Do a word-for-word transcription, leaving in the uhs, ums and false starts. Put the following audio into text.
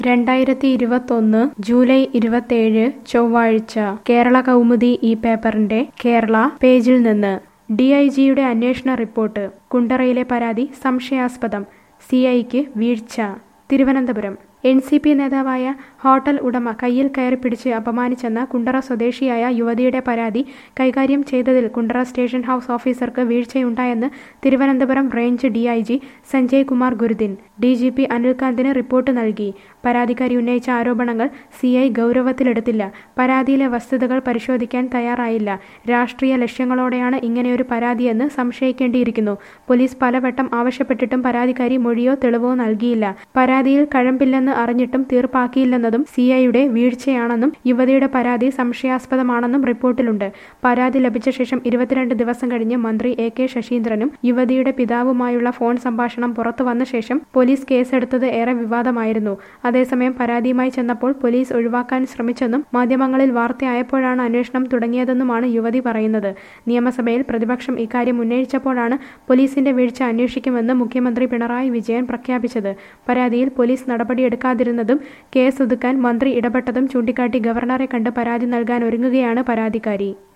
രണ്ടായിരത്തി ഇരുപത്തൊന്ന് ജൂലൈ ഇരുപത്തേഴ് ചൊവ്വാഴ്ച കേരള കൗമുദി ഈ പേപ്പറിന്റെ കേരള പേജിൽ നിന്ന് ഡി ഐ ജിയുടെ അന്വേഷണ റിപ്പോർട്ട്. കുണ്ടറയിലെ പരാതി സംശയാസ്പദം, സി ഐക്ക് വീഴ്ച. തിരുവനന്തപുരം എൻ സി പി നേതാവായ ഹോട്ടൽ ഉടമ കയ്യിൽ കയറി പിടിച്ച് അപമാനിച്ചെന്ന കുണ്ടറ സ്വദേശിയായ യുവതിയുടെ പരാതി കൈകാര്യം ചെയ്തതിൽ കുണ്ടറ സ്റ്റേഷൻ ഹൗസ് ഓഫീസർക്ക് വീഴ്ചയുണ്ടായെന്ന് Thiruvananthapuram range D I G Sanjay Kumar Gurudin D G P അനിൽകാന്തിന് റിപ്പോർട്ട് നൽകി. പരാതിക്കാരി ഉന്നയിച്ച ആരോപണങ്ങൾ സി ഐ ഗൗരവത്തിലെടുത്തില്ല. പരാതിയിലെ വസ്തുതകൾ പരിശോധിക്കാൻ തയ്യാറായില്ല. രാഷ്ട്രീയ ലക്ഷ്യങ്ങളോടെയാണ് ഇങ്ങനെയൊരു പരാതിയെന്ന് സംശയിക്കേണ്ടിയിരിക്കുന്നു. പോലീസ് പലവട്ടം ആവശ്യപ്പെട്ടിട്ടും പരാതിക്കാരി മൊഴിയോ തെളിവോ നൽകിയില്ല. പരാതിയിൽ കഴമ്പില്ലെന്ന് അറിഞ്ഞിട്ടും തീർപ്പാക്കിയില്ലെന്നതും സി ഐയുടെ വീഴ്ചയാണെന്നും യുവതിയുടെ പരാതി സംശയാസ്പദമാണെന്നും റിപ്പോർട്ടിലുണ്ട്. പരാതി ലഭിച്ച ശേഷം ഇരുപത്തിരണ്ട് ദിവസം കഴിഞ്ഞ് മന്ത്രി എ കെ ശശീന്ദ്രനും യുവതിയുടെ പിതാവുമായുള്ള ഫോൺ സംഭാഷണം പുറത്തുവന്ന ശേഷം പോലീസ് കേസെടുത്തത് ഏറെ വിവാദമായിരുന്നു. അതേസമയം പരാതിയുമായി ചെന്നപ്പോൾ പോലീസ് ഒഴിവാക്കാൻ ശ്രമിച്ചെന്നും മാധ്യമങ്ങളിൽ വാർത്തയായപ്പോഴാണ് അന്വേഷണം തുടങ്ങിയതെന്നുമാണ് യുവതി പറയുന്നത്. നിയമസഭയിൽ പ്രതിപക്ഷം ഇക്കാര്യം ഉന്നയിച്ചപ്പോഴാണ് പോലീസിന്റെ വീഴ്ച അന്വേഷിക്കുമെന്ന് മുഖ്യമന്ത്രി പിണറായി വിജയൻ പ്രഖ്യാപിച്ചത്. പരാതിയിൽ പോലീസ് നടപടിയെടുക്കാതിരുന്നതും കേസ് ഒതുക്കാൻ മന്ത്രി ഇടപെട്ടതും ചൂണ്ടിക്കാട്ടി ഗവർണറെ കണ്ട് പരാതി നൽകാൻ ഒരുങ്ങുകയാണ് പരാതിക്കാരി.